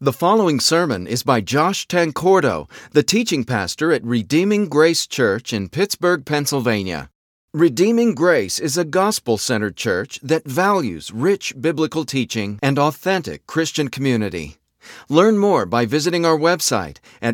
The following sermon is by Josh Tancordo, the teaching pastor at Redeeming Grace Church in Pittsburgh, Pennsylvania. Redeeming Grace is a gospel-centered church that values rich biblical teaching and authentic Christian community. Learn more by visiting our website at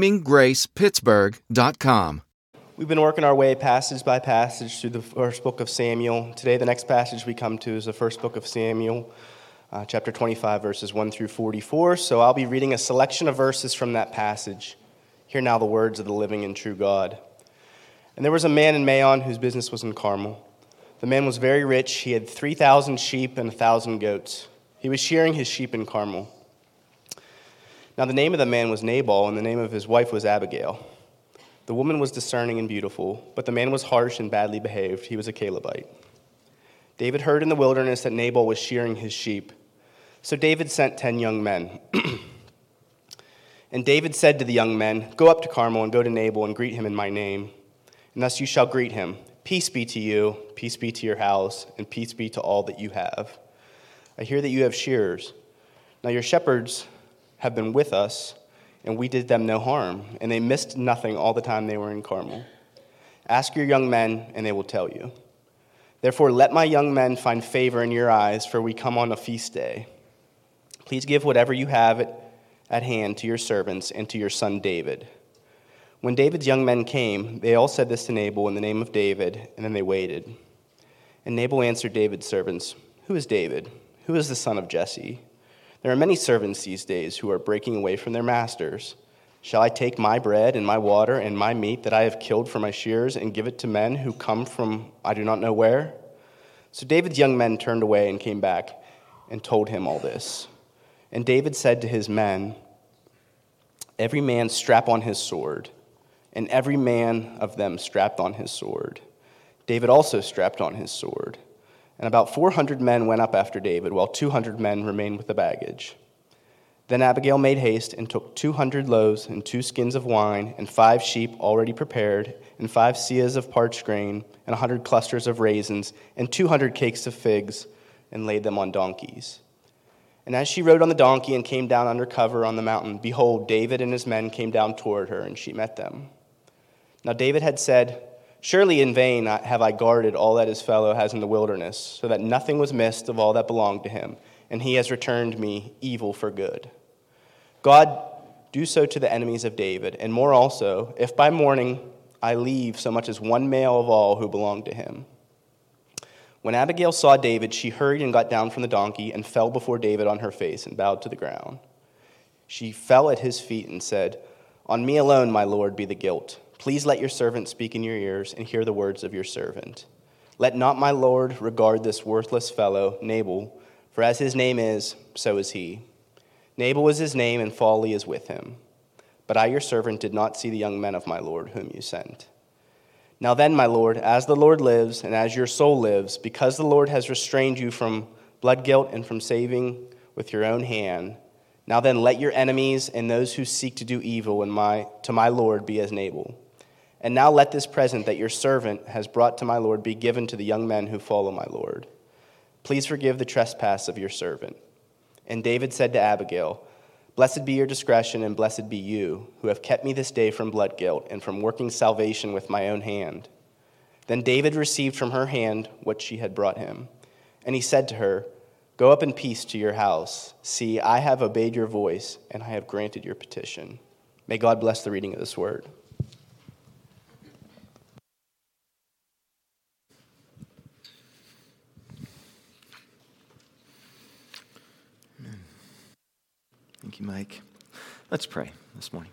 redeeminggracepittsburgh.com. We've been working our way passage by passage through the first book of Samuel. Today, the next passage we come to is the first book of Samuel, chapter 25, verses 1 through 44. So I'll be reading a selection of verses from that passage. Hear now the words of the living and true God. And there was a man in Maon whose business was in Carmel. The man was very rich. He had 3,000 sheep and 1,000 goats. He was shearing his sheep in Carmel. Now the name of the man was Nabal, and the name of his wife was Abigail. The woman was discerning and beautiful, but the man was harsh and badly behaved. He was a Calebite. David heard in the wilderness that Nabal was shearing his sheep. So David sent 10 young men. And David said to the young men, "Go up to Carmel and go to Nabal and greet him in my name. And thus you shall greet him. Peace be to you, peace be to your house, and peace be to all that you have. I hear that you have shearers. Now your shepherds have been with us, and we did them no harm, and they missed nothing all the time they were in Carmel. Ask your young men, and they will tell you. Therefore let my young men find favor in your eyes, for we come on a feast day. Please give whatever you have at hand to your servants and to your son David." When David's young men came, they all said this to Nabal in the name of David, and then they waited. And Nabal answered David's servants, "Who is David? Who is the son of Jesse? There are many servants these days who are breaking away from their masters. Shall I take my bread and my water and my meat that I have killed for my shears and give it to men who come from I do not know where?" So David's young men turned away and came back and told him all this. And David said to his men, "Every man strap on his sword." And every man of them strapped on his sword. David also strapped on his sword. And about 400 men went up after David, while 200 men remained with the baggage. Then Abigail made haste and took 200 loaves and 2 skins of wine and 5 sheep already prepared and 5 seahs of parched grain and 100 clusters of raisins and 200 cakes of figs and laid them on donkeys. And as she rode on the donkey and came down under cover on the mountain, behold, David and his men came down toward her, and she met them. Now David had said, "Surely in vain have I guarded all that his fellow has in the wilderness, so that nothing was missed of all that belonged to him, and he has returned me evil for good. God, do so to the enemies of David, and more also, if by morning I leave so much as one male of all who belonged to him." When Abigail saw David, she hurried and got down from the donkey and fell before David on her face and bowed to the ground. She fell at his feet and said, "On me alone, my lord, be the guilt. Please let your servant speak in your ears and hear the words of your servant. Let not my lord regard this worthless fellow, Nabal, for as his name is, so is he. Nabal is his name, and folly is with him. But I, your servant, did not see the young men of my lord whom you sent. Now then, my lord, as the Lord lives, and as your soul lives, because the Lord has restrained you from blood guilt and from saving with your own hand, now then let your enemies and those who seek to do evil to my lord be as Nabal. And now let this present that your servant has brought to my lord be given to the young men who follow my lord. Please forgive the trespass of your servant." And David said to Abigail, "Blessed be your discretion, and blessed be you, who have kept me this day from blood guilt and from working salvation with my own hand." Then David received from her hand what she had brought him. And he said to her, "Go up in peace to your house. See, I have obeyed your voice, and I have granted your petition." May God bless the reading of this word. Thank you, Mike. Let's pray this morning.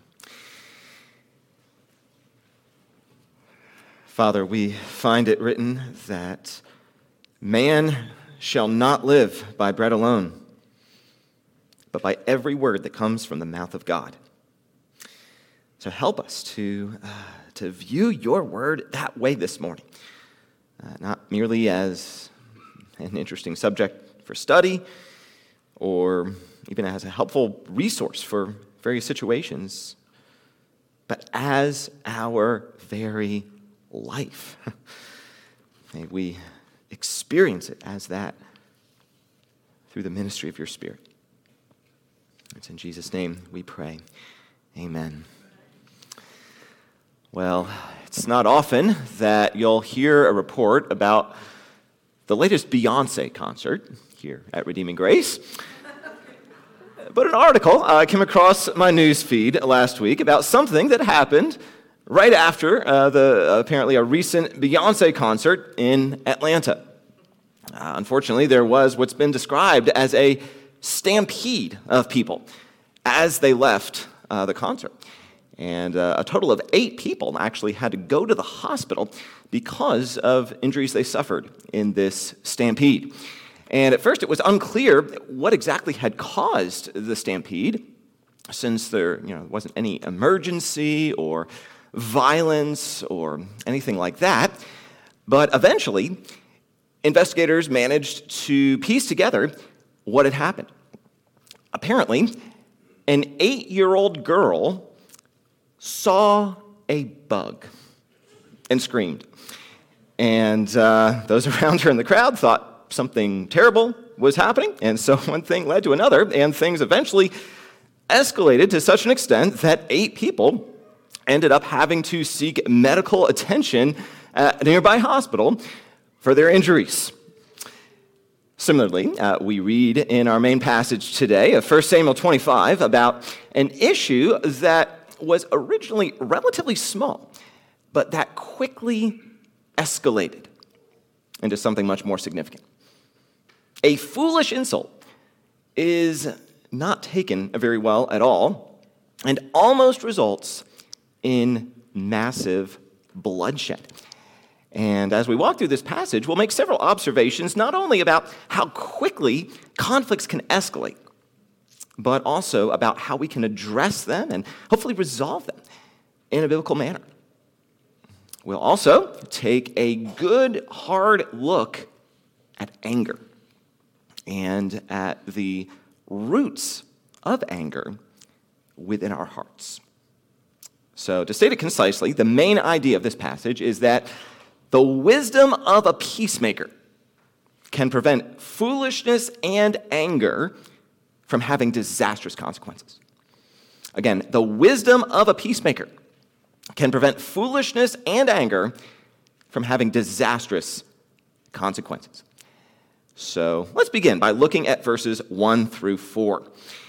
Father, we find it written that man shall not live by bread alone, but by every word that comes from the mouth of God. So help us to view your word that way this morning, not merely as an interesting subject for study or even as a helpful resource for various situations, but as our very life. May we experience it as that through the ministry of your Spirit. It's in Jesus' name we pray. Amen. Well, it's not often that you'll hear a report about the latest Beyoncé concert here at Redeeming Grace. But an article came across my news feed last week about something that happened right after apparently a recent Beyoncé concert in Atlanta. Unfortunately, there was what's been described as a stampede of people as they left the concert. And a total of 8 people actually had to go to the hospital because of injuries they suffered in this stampede. And at first, it was unclear what exactly had caused the stampede, since there wasn't any emergency or violence or anything like that. But eventually, investigators managed to piece together what had happened. Apparently, an 8-year-old girl saw a bug and screamed. And those around her in the crowd thought something terrible was happening. And so one thing led to another, and things eventually escalated to such an extent that 8 people ended up having to seek medical attention at a nearby hospital for their injuries. Similarly, we read in our main passage today of 1 Samuel 25 about an issue that was originally relatively small, but that quickly escalated into something much more significant. A foolish insult is not taken very well at all and almost results in massive bloodshed. And as we walk through this passage, we'll make several observations, not only about how quickly conflicts can escalate, but also about how we can address them and hopefully resolve them in a biblical manner. We'll also take a good, hard look at anger and at the roots of anger within our hearts. So, to state it concisely, the main idea of this passage is that the wisdom of a peacemaker can prevent foolishness and anger from having disastrous consequences. Again, the wisdom of a peacemaker can prevent foolishness and anger from having disastrous consequences. So let's begin by looking at verses 1 through 4.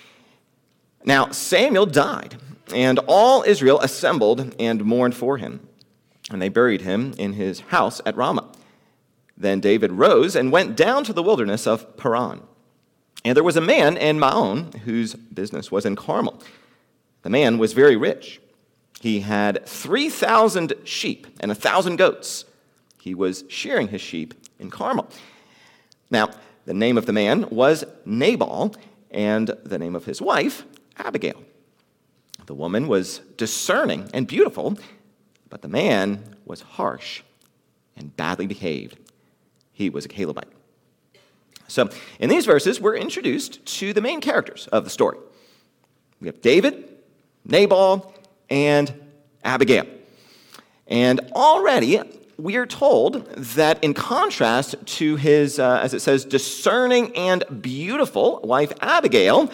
Now, Samuel died, and all Israel assembled and mourned for him, and they buried him in his house at Ramah. Then David rose and went down to the wilderness of Paran. And there was a man in Maon whose business was in Carmel. The man was very rich. He had 3,000 sheep and 1,000 goats. He was shearing his sheep in Carmel. Now, the name of the man was Nabal, and the name of his wife, Abigail. The woman was discerning and beautiful, but the man was harsh and badly behaved. He was a Calebite. So, in these verses, we're introduced to the main characters of the story. We have David, Nabal, and Abigail. And already, we are told that in contrast to his, as it says, discerning and beautiful wife Abigail,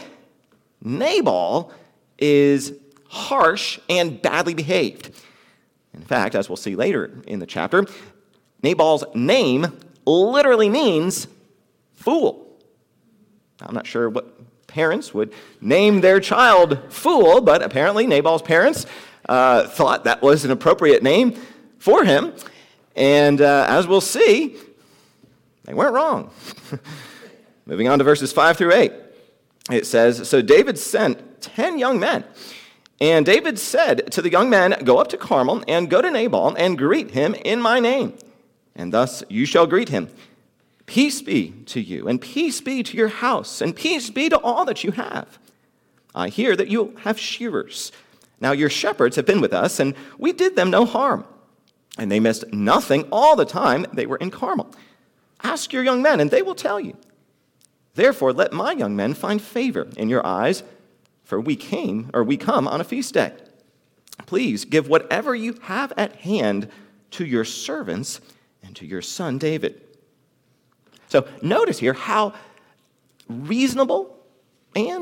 Nabal is harsh and badly behaved. In fact, as we'll see later in the chapter, Nabal's name literally means fool. I'm not sure what parents would name their child Fool, but apparently Nabal's parents thought that was an appropriate name for him. And as we'll see, they weren't wrong. Moving on to verses 5 through 8. It says, So David sent 10 young men. And David said to the young men, Go up to Carmel and go to Nabal and greet him in my name. And thus you shall greet him. Peace be to you, and peace be to your house, and peace be to all that you have. I hear that you have shearers. Now your shepherds have been with us, and we did them no harm. And they missed nothing all the time they were in Carmel. Ask your young men, and they will tell you. Therefore, let my young men find favor in your eyes, for we come on a feast day. Please give whatever you have at hand to your servants and to your son David. So notice here how reasonable and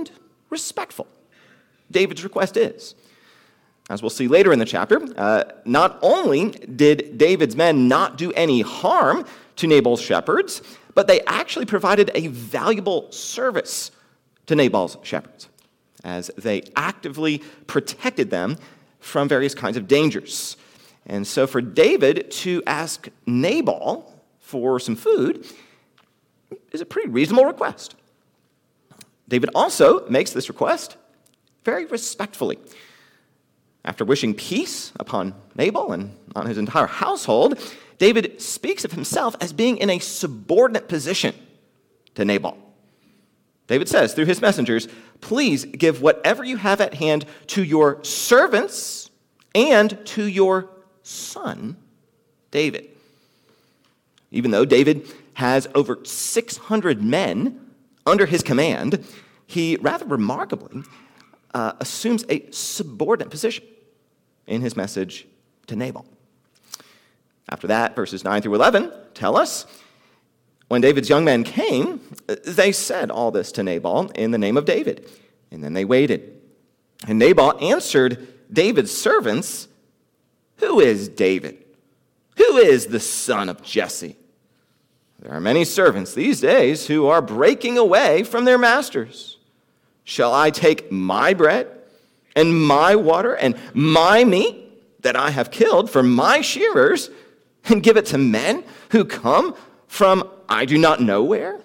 respectful David's request is. As we'll see later in the chapter, not only did David's men not do any harm to Nabal's shepherds, but they actually provided a valuable service to Nabal's shepherds, as they actively protected them from various kinds of dangers. And so for David to ask Nabal for some food is a pretty reasonable request. David also makes this request very respectfully. After wishing peace upon Nabal and on his entire household, David speaks of himself as being in a subordinate position to Nabal. David says through his messengers, "Please give whatever you have at hand to your servants and to your son, David." Even though David has over 600 men under his command, he rather remarkably assumes a subordinate position in his message to Nabal. After that, verses 9 through 11 tell us, when David's young men came, they said all this to Nabal in the name of David, and then they waited. And Nabal answered David's servants, "Who is David? Who is the son of Jesse? There are many servants these days who are breaking away from their masters. Shall I take my bread and my water and my meat that I have killed for my shearers and give it to men who come from I do not know where?"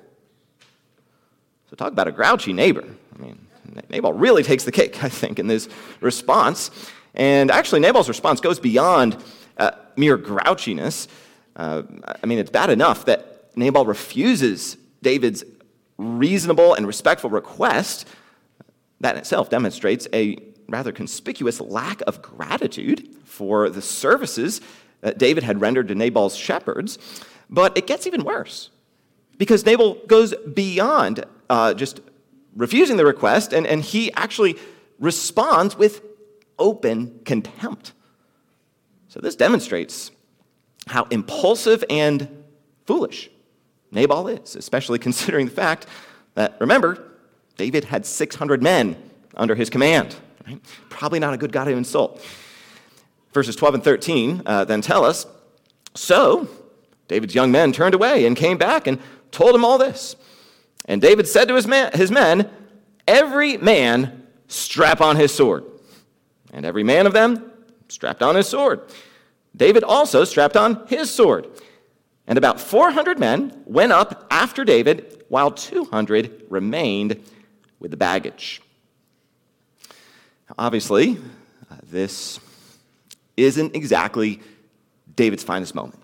So talk about a grouchy neighbor. I mean, Nabal really takes the cake, I think, in this response. And actually, Nabal's response goes beyond mere grouchiness. It's bad enough that Nabal refuses David's reasonable and respectful request. That in itself demonstrates a rather conspicuous lack of gratitude for the services that David had rendered to Nabal's shepherds. But it gets even worse, because Nabal goes beyond just refusing the request, and he actually responds with open contempt. So this demonstrates how impulsive and foolish Nabal is, especially considering the fact that, remember, David had 600 men under his command. Right? Probably not a good guy to insult. Verses 12 and 13 then tell us, "So David's young men turned away and came back and told him all this. And David said to his men, 'Every man strap on his sword.' And every man of them strapped on his sword. David also strapped on his sword. And about 400 men went up after David, while 200 remained with the baggage." Now, obviously, this isn't exactly David's finest moment.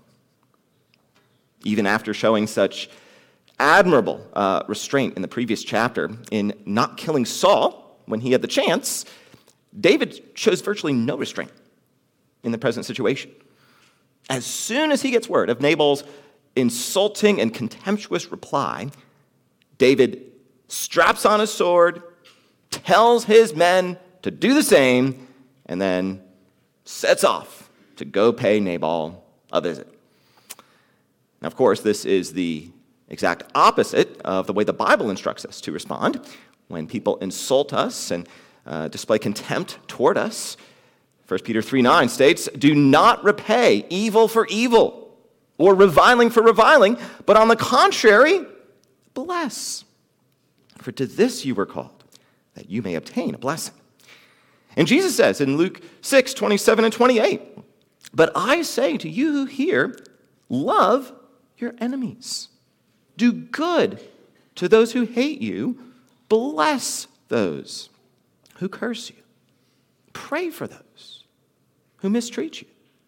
Even after showing such admirable restraint in the previous chapter in not killing Saul when he had the chance, David shows virtually no restraint in the present situation. As soon as he gets word of Nabal's insulting and contemptuous reply, David straps on his sword, tells his men to do the same, and then sets off to go pay Nabal a visit. Now, of course, this is the exact opposite of the way the Bible instructs us to respond when people insult us and display contempt toward us. 1 Peter 3:9 states, "Do not repay evil for evil or reviling for reviling, but on the contrary, bless. For to this you were called, that you may obtain a blessing." And Jesus says in Luke 6:27 and 28, "But I say to you who hear, love your enemies. Do good to those who hate you. Bless those who curse you. Pray for those who mistreat you."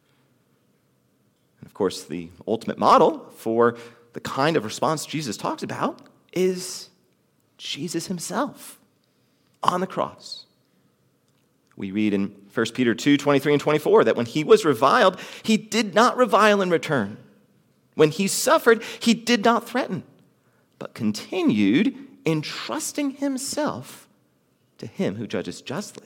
And of course, the ultimate model for the kind of response Jesus talks about is Jesus himself on the cross. We read in 1 Peter 2:23 and 24 that when he was reviled, he did not revile in return. When he suffered, he did not threaten, but continued entrusting himself to him who judges justly.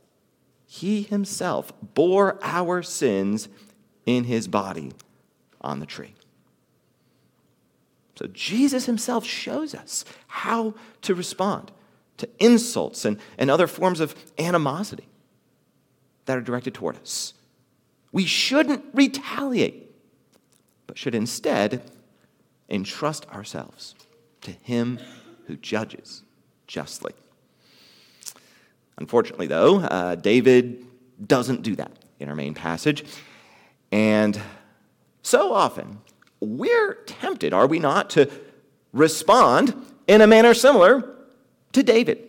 He himself bore our sins in his body on the tree. So Jesus himself shows us how to respond to insults and other forms of animosity that are directed toward us. We shouldn't retaliate, but should instead entrust ourselves to him who judges justly. Unfortunately, though, David doesn't do that in our main passage. And so often, we're tempted, are we not, to respond in a manner similar to David.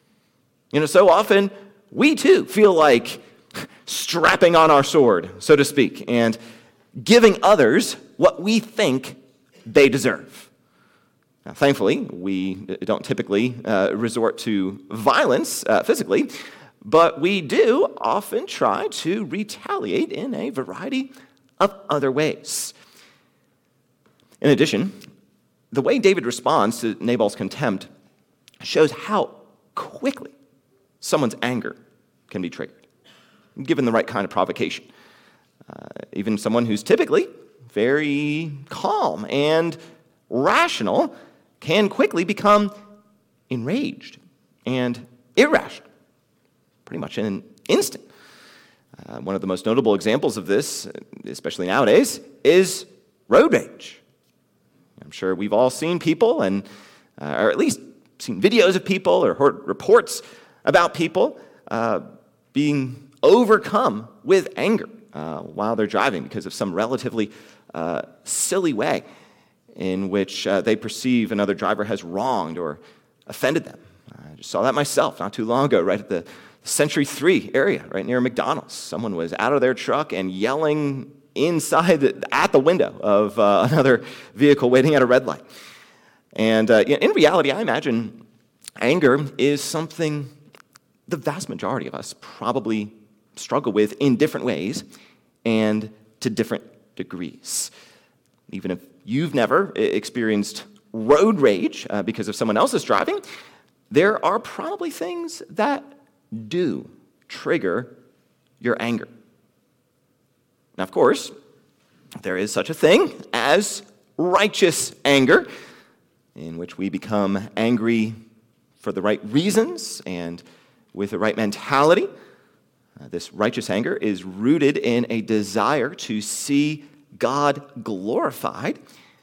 So often, we too feel like strapping on our sword, so to speak, and giving others what we think they deserve. Now, thankfully, we don't typically resort to violence physically, but we do often try to retaliate in a variety of other ways. In addition, the way David responds to Nabal's contempt shows how quickly someone's anger can be triggered, given the right kind of provocation. Even someone who's typically very calm and rational can quickly become enraged and irrational, pretty much in an instant. One of the most notable examples of this, especially nowadays, is road rage. I'm sure we've all seen people, or at least seen videos of people or heard reports about people being overcome with anger while they're driving because of some relatively silly way in which they perceive another driver has wronged or offended them. I just saw that myself not too long ago, right at the Century 3 area, right near McDonald's. Someone was out of their truck and yelling at the window of another vehicle waiting at a red light. And in reality, I imagine anger is something the vast majority of us probably struggle with in different ways and to different degrees. Even if you've never experienced road rage because of someone else's driving, there are probably things that do trigger your anger. Now, of course, there is such a thing as righteous anger, in which we become angry for the right reasons and with the right mentality. This righteous anger is rooted in a desire to see God glorified.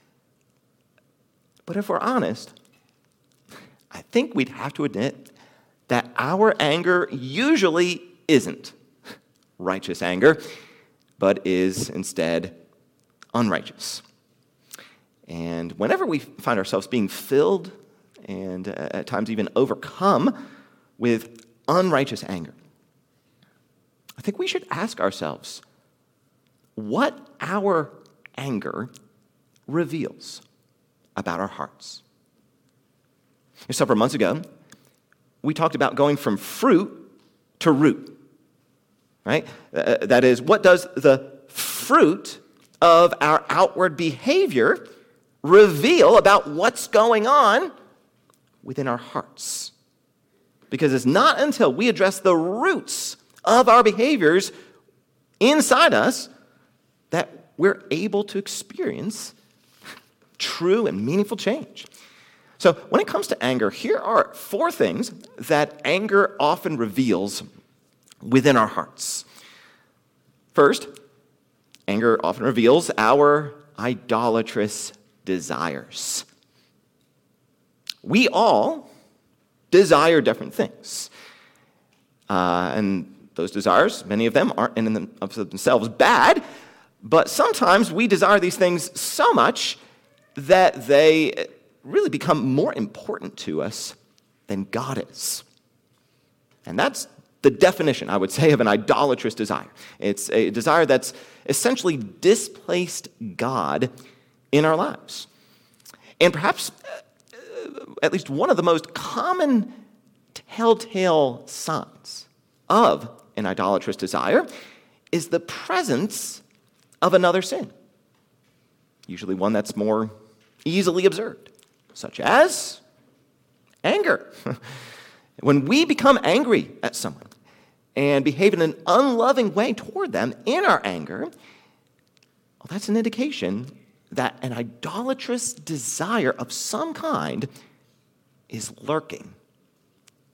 But if we're honest, I think we'd have to admit that our anger usually isn't righteous anger, but is instead unrighteous. And whenever we find ourselves being filled and at times even overcome with unrighteous anger, I think we should ask ourselves what our anger reveals about our hearts. Several months ago, we talked about going from fruit to root, right? That is, what does the fruit of our outward behavior reveal about what's going on within our hearts? Because it's not until we address the roots of our behaviors inside us that we're able to experience true and meaningful change. So when it comes to anger, here are 4 things that anger often reveals within our hearts. First, anger often reveals our idolatrous desires. We all desire different things. And those desires, many of them aren't in of themselves bad, but sometimes we desire these things so much that they really become more important to us than God is. And that's the definition, I would say, of an idolatrous desire. It's a desire that's essentially displaced God in our lives. And perhaps at least one of the most common telltale signs of an idolatrous desire is the presence of another sin, usually one that's more easily observed, such as anger. When we become angry at someone and behave in an unloving way toward them in our anger, well, that's an indication that an idolatrous desire of some kind is lurking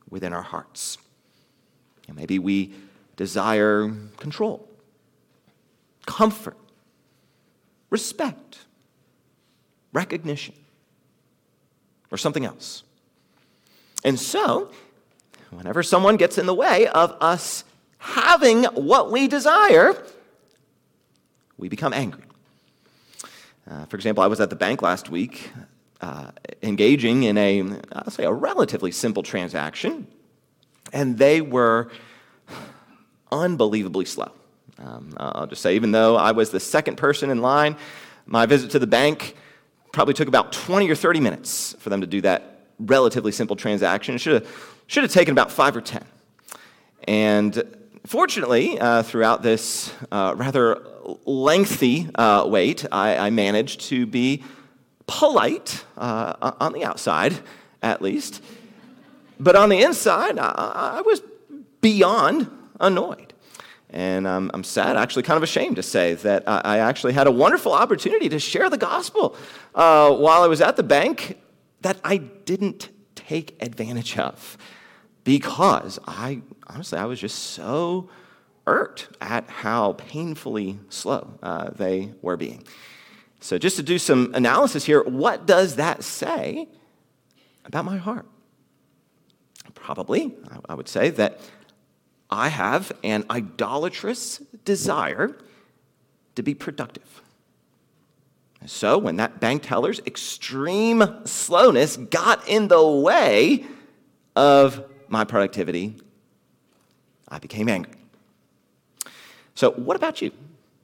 within our hearts. And maybe we desire control, comfort, respect, recognition, or something else. And so, whenever someone gets in the way of us having what we desire, we become angry. For example, I was at the bank last week engaging in a relatively simple transaction, and they were unbelievably slow. I'll just say, even though I was the second person in line, my visit to the bank probably took about 20 or 30 minutes for them to do that relatively simple transaction. It should have taken about 5 or 10. And fortunately, throughout this rather lengthy wait, I managed to be polite on the outside, at least. But on the inside, I was beyond annoyed. And I'm sad, actually kind of ashamed to say that I actually had a wonderful opportunity to share the gospel while I was at the bank that I didn't take advantage of because I was just so irked at how painfully slow they were being. So just to do some analysis here, what does that say about my heart? Probably, I would say that I have an idolatrous desire to be productive. So when that bank teller's extreme slowness got in the way of my productivity, I became angry. So what about you?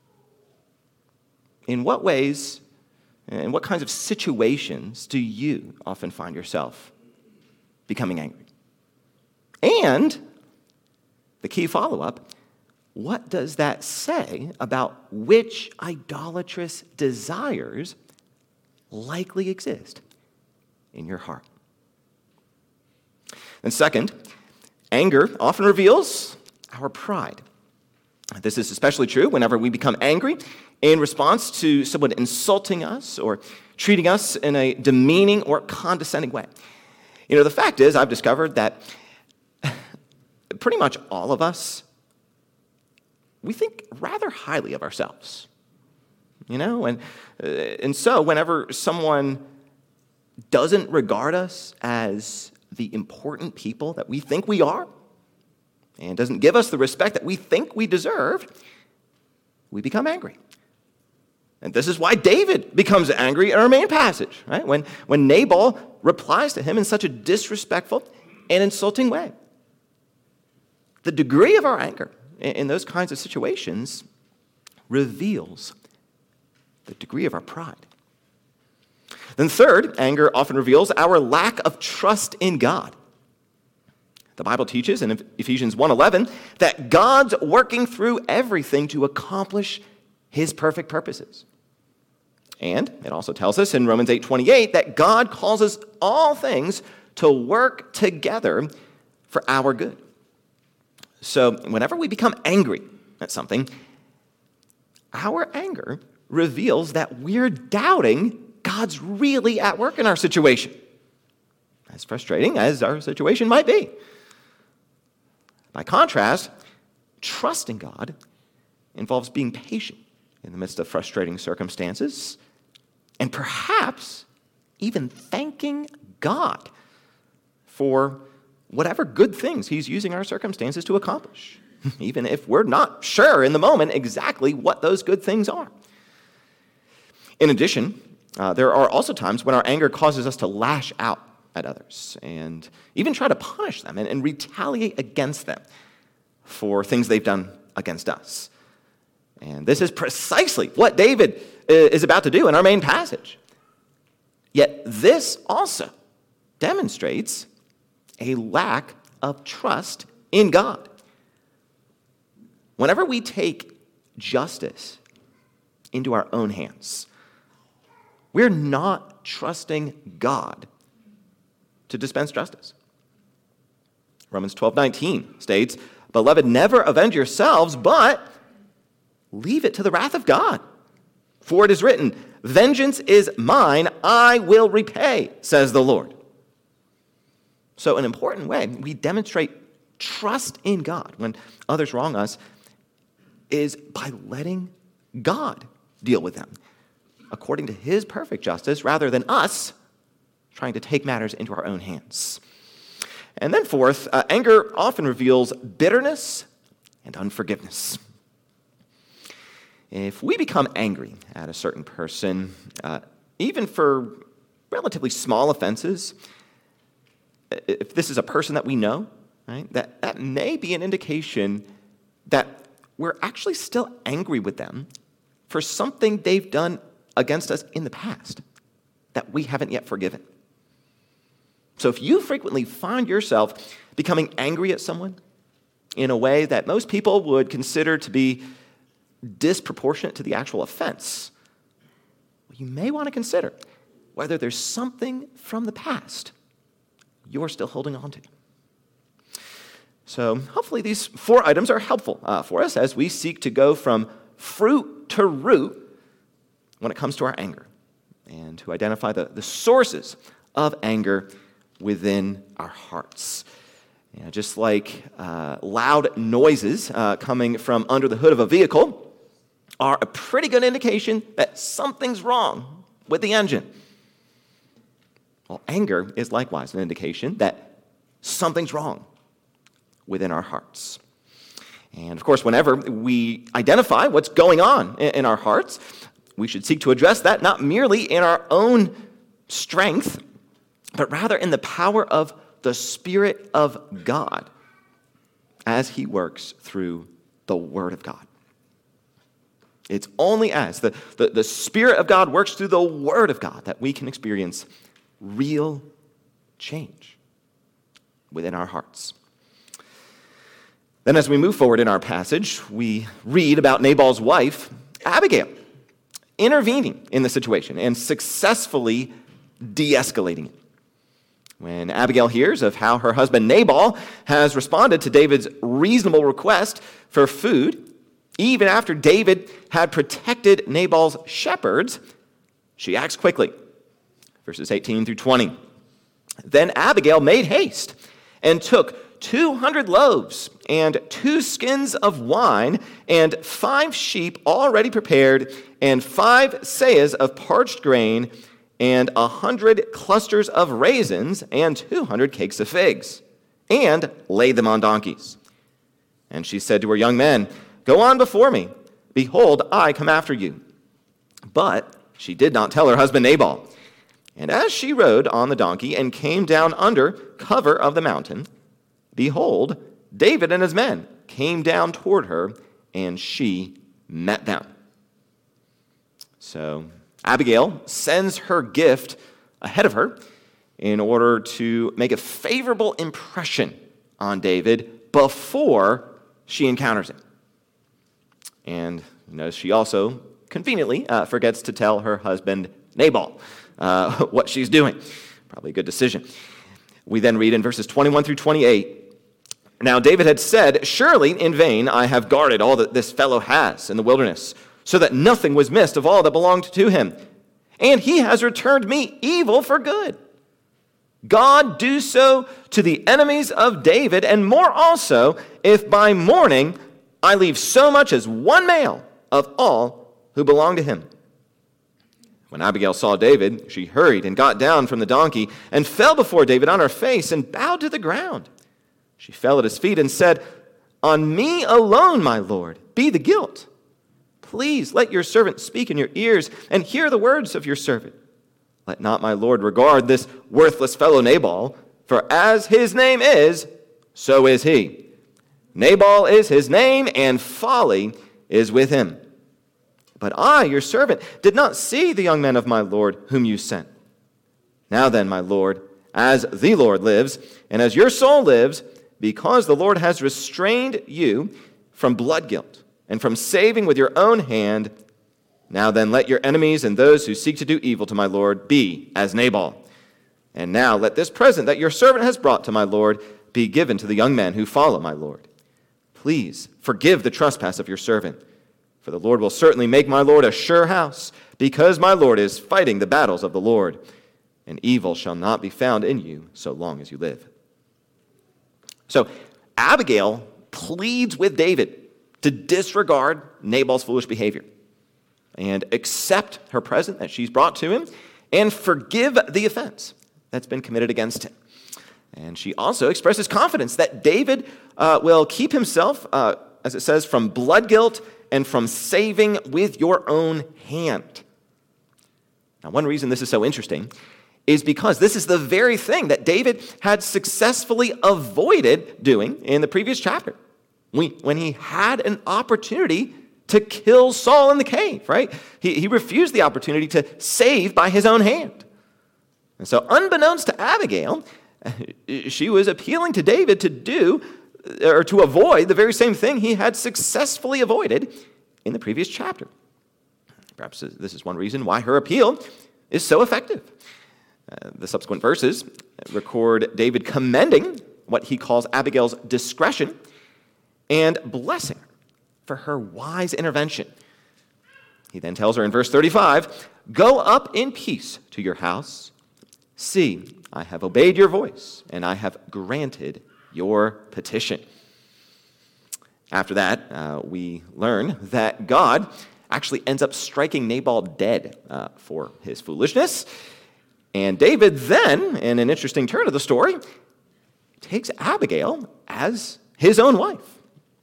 In what ways, and what kinds of situations do you often find yourself becoming angry? And the key follow-up, what does that say about which idolatrous desires likely exist in your heart? And second, anger often reveals our pride. This is especially true whenever we become angry in response to someone insulting us or treating us in a demeaning or condescending way. You know, the fact is, I've discovered that pretty much all of us, we think rather highly of ourselves. You know, and so whenever someone doesn't regard us as the important people that we think we are, and doesn't give us the respect that we think we deserve, we become angry. And this is why David becomes angry in our main passage, right? When Nabal replies to him in such a disrespectful and insulting way. The degree of our anger in those kinds of situations reveals the degree of our pride. Then third, anger often reveals our lack of trust in God. The Bible teaches in Ephesians 1:11 that God's working through everything to accomplish his perfect purposes. And it also tells us in Romans 8:28 that God causes all things to work together for our good. So whenever we become angry at something, our anger reveals that we're doubting God's really at work in our situation, as frustrating as our situation might be. By contrast, trusting God involves being patient in the midst of frustrating circumstances and perhaps even thanking God for whatever good things he's using our circumstances to accomplish, even if we're not sure in the moment exactly what those good things are. In addition, there are also times when our anger causes us to lash out at others and even try to punish them and retaliate against them for things they've done against us. And this is precisely what David is about to do in our main passage. Yet this also demonstrates a lack of trust in God. Whenever we take justice into our own hands, we're not trusting God to dispense justice. Romans 12:19 states, "Beloved, never avenge yourselves, but leave it to the wrath of God. For it is written, 'Vengeance is mine, I will repay,' says the Lord." So an important way we demonstrate trust in God when others wrong us is by letting God deal with them according to his perfect justice rather than us trying to take matters into our own hands. And then fourth, anger often reveals bitterness and unforgiveness. If we become angry at a certain person, even for relatively small offenses, if this is a person that we know, right, that may be an indication that we're actually still angry with them for something they've done against us in the past that we haven't yet forgiven. So if you frequently find yourself becoming angry at someone in a way that most people would consider to be disproportionate to the actual offense, you may want to consider whether there's something from the past you're still holding on to. So hopefully these 4 items are helpful for us as we seek to go from fruit to root when it comes to our anger and to identify the sources of anger within our hearts. You know, just like loud noises coming from under the hood of a vehicle are a pretty good indication that something's wrong with the engine. Well, anger is likewise an indication that something's wrong within our hearts. And of course, whenever we identify what's going on in our hearts, we should seek to address that not merely in our own strength, but rather in the power of the Spirit of God as he works through the Word of God. It's only as the Spirit of God works through the Word of God that we can experience real change within our hearts. Then as we move forward in our passage, we read about Nabal's wife, Abigail, intervening in the situation and successfully de-escalating it. When Abigail hears of how her husband Nabal has responded to David's reasonable request for food, even after David had protected Nabal's shepherds, she acts quickly. Verses 18 through 20. Then Abigail made haste and took 200 loaves and 2 skins of wine and 5 sheep already prepared and 5 seahs of parched grain and 100 clusters of raisins and 200 cakes of figs, and laid them on donkeys. And she said to her young men, "Go on before me. Behold, I come after you." But she did not tell her husband Nabal. And as she rode on the donkey and came down under cover of the mountain, behold, David and his men came down toward her, and she met them. So Abigail sends her gift ahead of her in order to make a favorable impression on David before she encounters him. And she also conveniently forgets to tell her husband Nabal what she's doing. Probably a good decision. We then read in verses 21 through 28, "Now David had said, 'Surely in vain I have guarded all that this fellow has in the wilderness, so that nothing was missed of all that belonged to him. And he has returned me evil for good. God do so to the enemies of David, and more also, if by morning I leave so much as one male of all who belong to him.' When Abigail saw David, she hurried and got down from the donkey and fell before David on her face and bowed to the ground. She fell at his feet and said, 'On me alone, my lord, be the guilt. Please let your servant speak in your ears and hear the words of your servant. Let not my lord regard this worthless fellow Nabal, for as his name is, so is he. Nabal is his name, and folly is with him. But I, your servant, did not see the young men of my lord whom you sent. Now then, my lord, as the Lord lives, and as your soul lives, because the Lord has restrained you from blood guilt, and from saving with your own hand, now then let your enemies and those who seek to do evil to my lord be as Nabal. And now let this present that your servant has brought to my lord be given to the young men who follow my lord. Please forgive the trespass of your servant, for the Lord will certainly make my lord a sure house, because my lord is fighting the battles of the Lord, and evil shall not be found in you so long as you live.'" So Abigail pleads with David to disregard Nabal's foolish behavior and accept her present that she's brought to him and forgive the offense that's been committed against him. And she also expresses confidence that David will keep himself, as it says, from blood guilt and from saving with your own hand. Now, one reason this is so interesting is because this is the very thing that David had successfully avoided doing in the previous chapter when he had an opportunity to kill Saul in the cave, right? He refused the opportunity to save by his own hand. And so unbeknownst to Abigail, she was appealing to David to do or to avoid the very same thing he had successfully avoided in the previous chapter. Perhaps this is one reason why her appeal is so effective. The subsequent verses record David commending what he calls Abigail's discretion and blessing her for her wise intervention. He then tells her in verse 35, "Go up in peace to your house. See, I have obeyed your voice, and I have granted your petition." After that, we learn that God actually ends up striking Nabal dead for his foolishness. And David then, in an interesting turn of the story, takes Abigail as his own wife.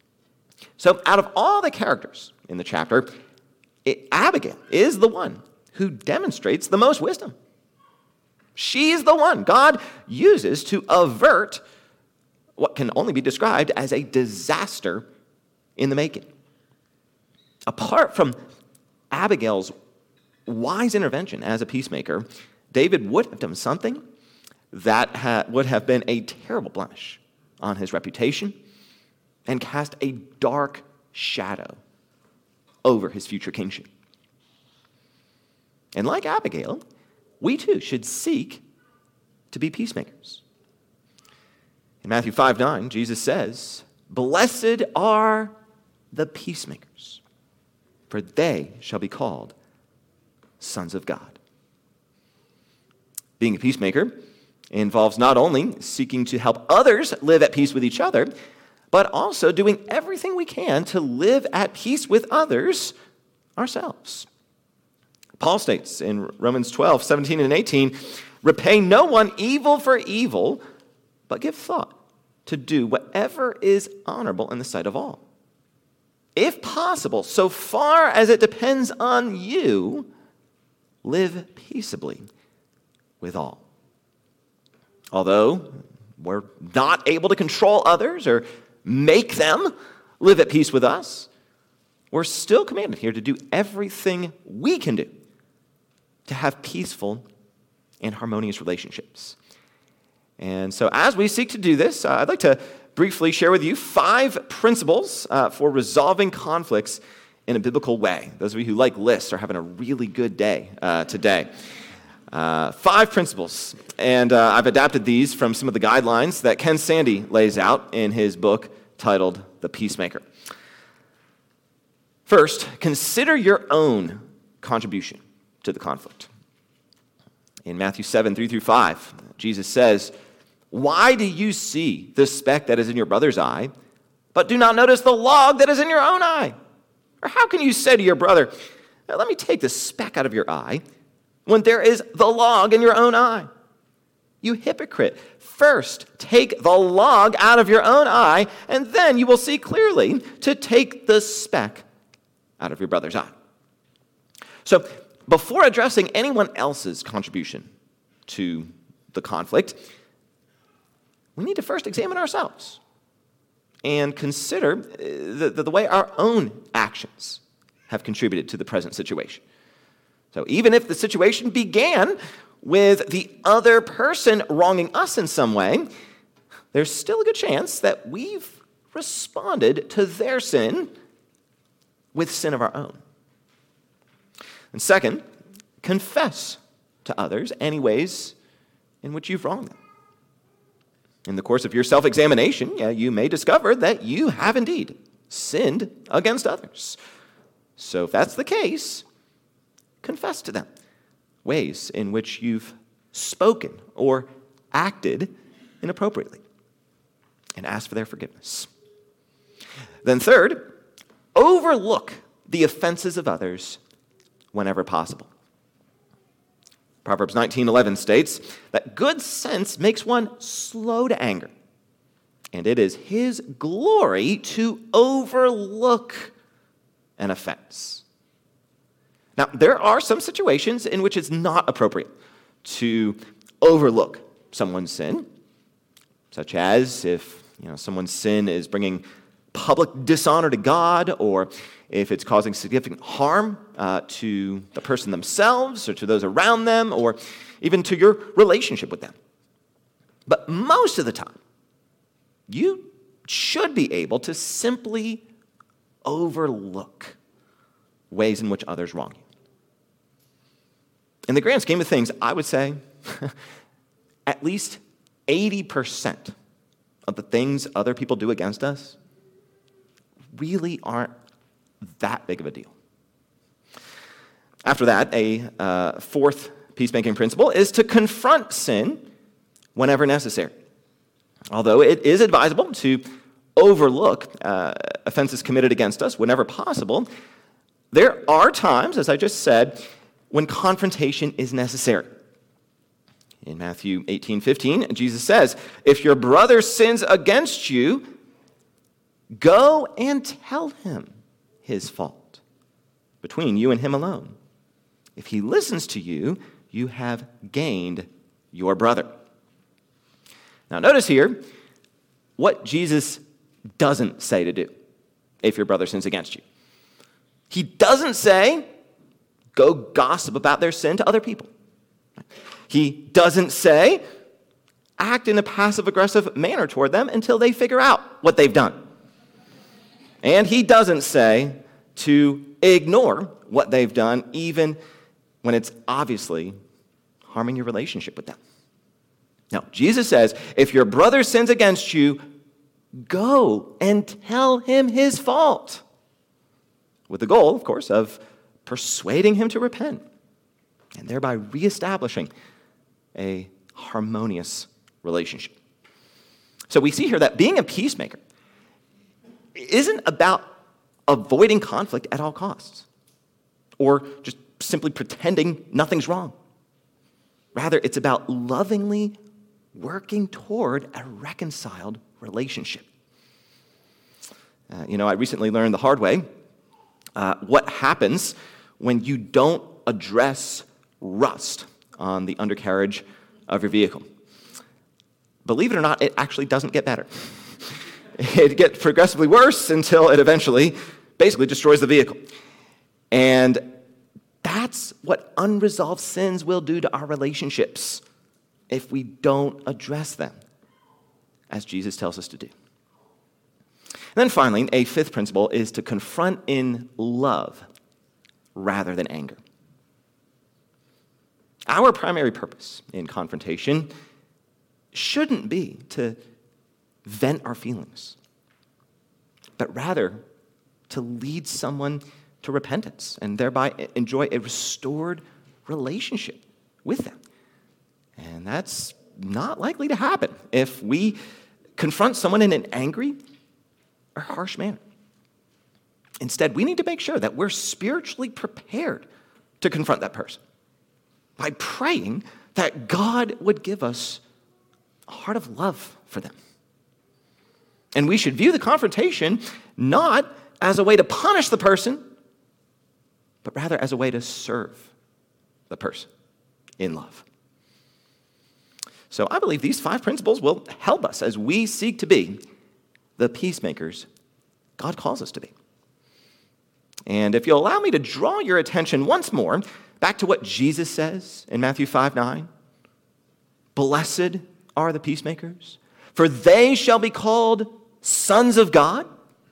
So out of all the characters in the chapter, Abigail is the one who demonstrates the most wisdom. She's the one God uses to avert what can only be described as a disaster in the making. Apart from Abigail's wise intervention as a peacemaker, David would have done something that would have been a terrible blemish on his reputation and cast a dark shadow over his future kingship. And like Abigail, we too should seek to be peacemakers. In Matthew 5:9, Jesus says, "Blessed are the peacemakers, for they shall be called sons of God." Being a peacemaker involves not only seeking to help others live at peace with each other, but also doing everything we can to live at peace with others ourselves. Paul states in Romans 12:17 and 18, "Repay no one evil for evil, but give thought to do whatever is honorable in the sight of all. If possible, so far as it depends on you, live peaceably with all." Although we're not able to control others or make them live at peace with us, we're still commanded here to do everything we can do to have peaceful and harmonious relationships. And so as we seek to do this, I'd like to briefly share with you 5 principles for resolving conflicts in a biblical way. Those of you who like lists are having a really good day today. 5 principles, and I've adapted these from some of the guidelines that Ken Sande lays out in his book titled The Peacemaker. First, consider your own contribution to the conflict. In Matthew 7:3-5, Jesus says, "Why do you see the speck that is in your brother's eye, but do not notice the log that is in your own eye? Or how can you say to your brother, 'Let me take the speck out of your eye,' when there is the log in your own eye? You hypocrite, first take the log out of your own eye, and then you will see clearly to take the speck out of your brother's eye." So, before addressing anyone else's contribution to the conflict, we need to first examine ourselves and consider the way our own actions have contributed to the present situation. So even if the situation began with the other person wronging us in some way, there's still a good chance that we've responded to their sin with sin of our own. And second, confess to others any ways in which you've wronged them. In the course of your self-examination, you may discover that you have indeed sinned against others. So if that's the case, confess to them ways in which you've spoken or acted inappropriately. and ask for their forgiveness. Then third, overlook the offenses of others whenever possible. Proverbs 19:11 states that good sense makes one slow to anger, and it is his glory to overlook an offense. Now, there are some situations in which it's not appropriate to overlook someone's sin, such as if someone's sin is bringing public dishonor to God, or if it's causing significant harm to the person themselves or to those around them, or even to your relationship with them. But most of the time, you should be able to simply overlook ways in which others wrong you. In the grand scheme of things, I would say at least 80% of the things other people do against us really aren't that big of a deal. After that, a fourth peacemaking principle is to confront sin whenever necessary. Although it is advisable to overlook offenses committed against us whenever possible, there are times, as I just said, when confrontation is necessary. In Matthew 18:15, Jesus says, "If your brother sins against you, go and tell him his fault between you and him alone. If he listens to you, you have gained your brother." Now notice here what Jesus doesn't say to do if your brother sins against you. He doesn't say, go gossip about their sin to other people. He doesn't say, act in a passive-aggressive manner toward them until they figure out what they've done. And he doesn't say to ignore what they've done even when it's obviously harming your relationship with them. No, Jesus says, if your brother sins against you, go and tell him his fault. With the goal, of course, of persuading him to repent and thereby reestablishing a harmonious relationship. So we see here that being a peacemaker isn't about avoiding conflict at all costs or just simply pretending nothing's wrong. Rather, it's about lovingly working toward a reconciled relationship. I recently learned the hard way what happens when you don't address rust on the undercarriage of your vehicle. Believe it or not, it actually doesn't get better. It gets progressively worse until it eventually basically destroys the vehicle. And that's what unresolved sins will do to our relationships if we don't address them, as Jesus tells us to do. And then finally, a fifth principle is to confront in love rather than anger. Our primary purpose in confrontation shouldn't be to vent our feelings, but rather to lead someone to repentance and thereby enjoy a restored relationship with them. And that's not likely to happen if we confront someone in an angry or harsh manner. Instead, we need to make sure that we're spiritually prepared to confront that person by praying that God would give us a heart of love for them. And we should view the confrontation not as a way to punish the person, but rather as a way to serve the person in love. So I believe these 5 principles will help us as we seek to be the peacemakers God calls us to be. And if you'll allow me to draw your attention once more back to what Jesus says in Matthew 5:9, "Blessed are the peacemakers, for they shall be called sons of God."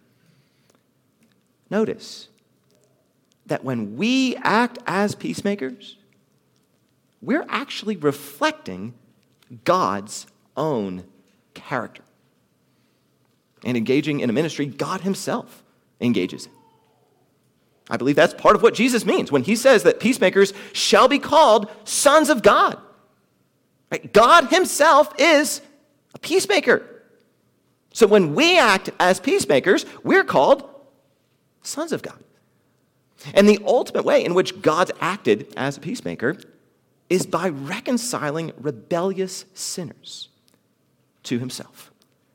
Notice that when we act as peacemakers, we're actually reflecting God's own character. And engaging in a ministry God himself engages in. I believe that's part of what Jesus means when he says that peacemakers shall be called sons of God. Right? God himself is a peacemaker. So when we act as peacemakers, we're called sons of God. And the ultimate way in which God's acted as a peacemaker is by reconciling rebellious sinners to himself.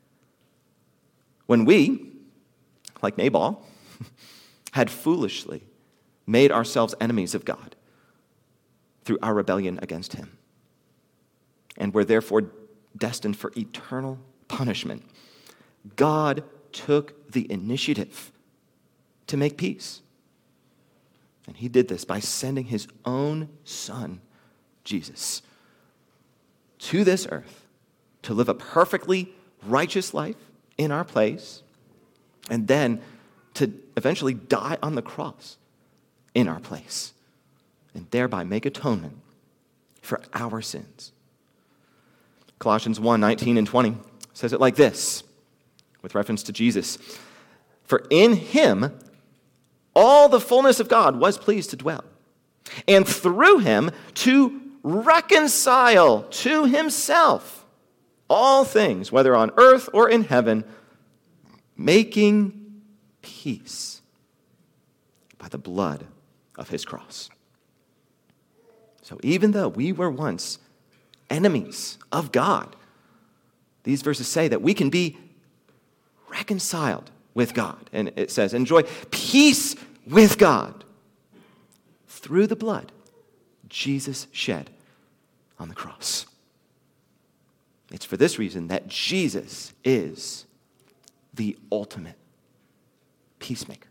When we, like Nabal, had foolishly made ourselves enemies of God through our rebellion against him, and were therefore destined for eternal punishment, God took the initiative to make peace. And he did this by sending his own son, Jesus, to this earth to live a perfectly righteous life in our place, and then to eventually die on the cross in our place, and thereby make atonement for our sins. Colossians 1:19 and 20 says it like this, with reference to Jesus. For in him all the fullness of God was pleased to dwell, and through him to reconcile to himself all things, whether on earth or in heaven, making peace by the blood of his cross. So even though we were once enemies of God, these verses say that we can be reconciled with God. And it says, enjoy peace with God through the blood Jesus shed on the cross. It's for this reason that Jesus is the ultimate peacemaker.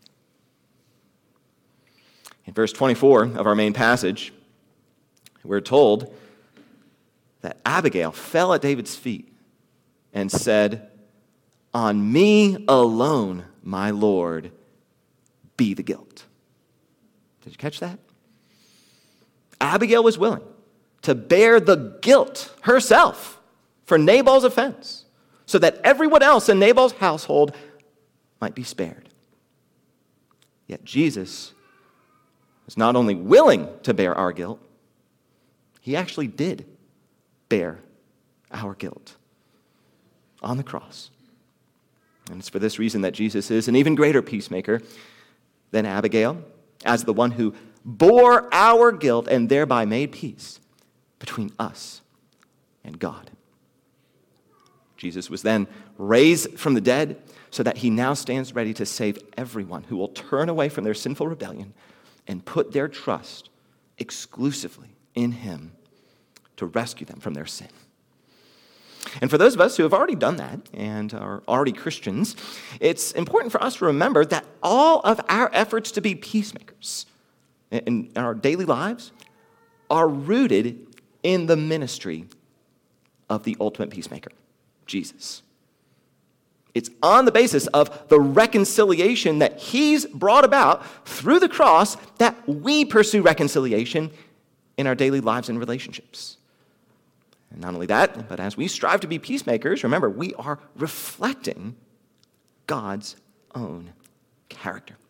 In verse 24 of our main passage, we're told that Abigail fell at David's feet and said, on me alone, my Lord, be the guilt. Did you catch that? Abigail was willing to bear the guilt herself for Nabal's offense so that everyone else in Nabal's household might be spared. Yet Jesus was not only willing to bear our guilt, he actually did bear our guilt on the cross. And it's for this reason that Jesus is an even greater peacemaker than Abigail, as the one who bore our guilt and thereby made peace between us and God. Jesus was then raised from the dead so that he now stands ready to save everyone who will turn away from their sinful rebellion and put their trust exclusively in him to rescue them from their sin. And for those of us who have already done that and are already Christians, it's important for us to remember that all of our efforts to be peacemakers in our daily lives are rooted in the ministry of the ultimate peacemaker, Jesus. It's on the basis of the reconciliation that he's brought about through the cross that we pursue reconciliation in our daily lives and relationships. And not only that, but as we strive to be peacemakers, remember, we are reflecting God's own character.